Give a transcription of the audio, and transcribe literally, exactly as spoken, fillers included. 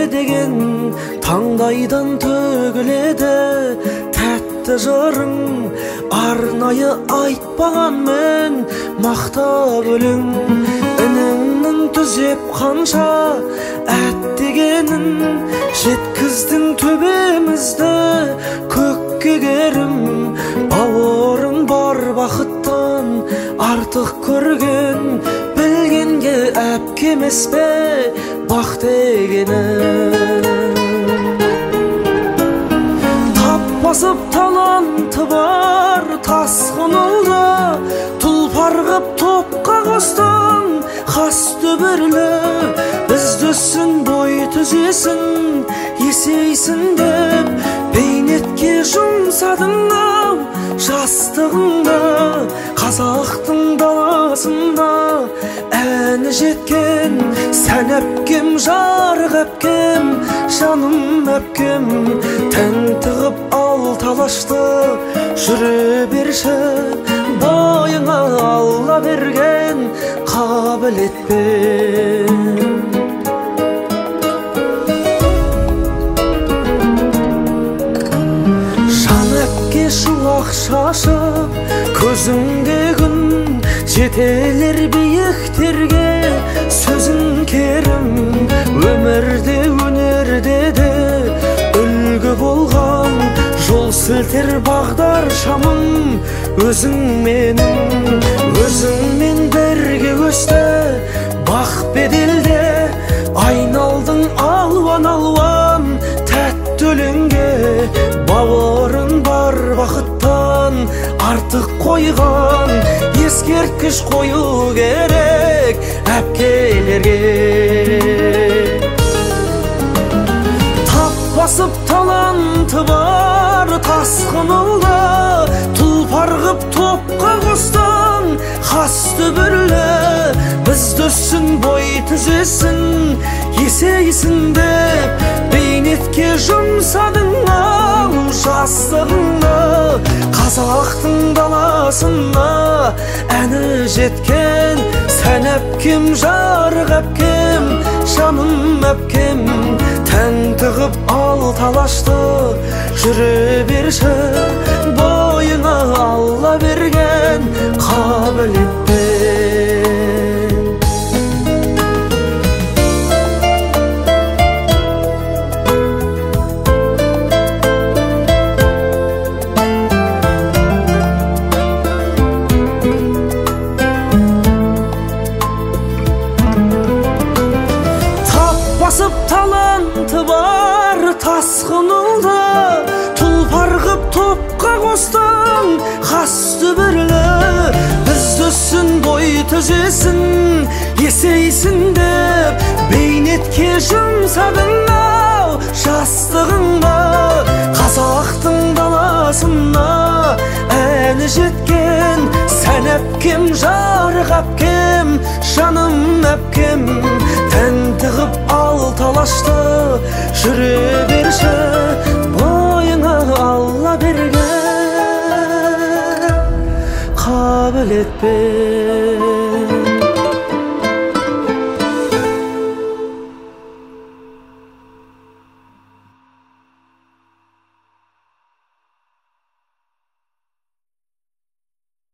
деген таңдайдан төгіледі тәтті жырың, арнайы айтпағанмен мақтап өлең. Ініңнің түзеп қанша әттегенін, жеткіздің төбемізді көкке керім. Бауырың бар бақыттан артық көрген, білгенге әпкемес пе бақ дегені. Басып таланты бар тасқын ұлды, тұлпар қып топқа қостың қас төбірлі. Бізді үсін бой түзесін, есейсін деп бейнетке жұмсадың-ау жастығыңды. Қазақтың даласында әні жеткен, сән әпкем, жарық әпкем, жаным әпкем. Тән тығып ал талашты жүре берші, бойыңа Алла берген қабілетпен. Жан әпке шуақ шашып, көзіңде күн жетелер биіктерге сөзің керім. Өмірде өнерде де үлгі болған, жол сілтер бағдар шамым өзің менің. Өзіңмен бірге өсті бақ беделде, айналдың алуан-алуан тәтті өлеңге. Бауырың бар бақыттан артық қойған, ескерткіш қою керек әпкелерге. Тап басып таланты бар тасқын ұлды, тұлпар қып топқа қостың қас төбірлі. Бізді үсін бой түзесін, есейсін деп бейнетке жұмсадың-ау жастығыңды. Қазақтың даласына әні жеткен, сән әпкем, жарық әпкем, жаным әпкем. Тән тығып ал талашты жүре берші, бойыңа Алла берген қабілетпен. Басып таланты бар тасқын ұлды, тұлпар қып топқа қостың қас төбірлі. Бізді үсін бой түзесін, есейсін деп бейнетке жұмсадың-ау жастығыңды. Қазақтың даласына әні жеткен, сән әпкем, жарық әпкем, жаным әпкем. Тән тығып ал талашты жүре берші, бойыңа Алла берген қабілетпен.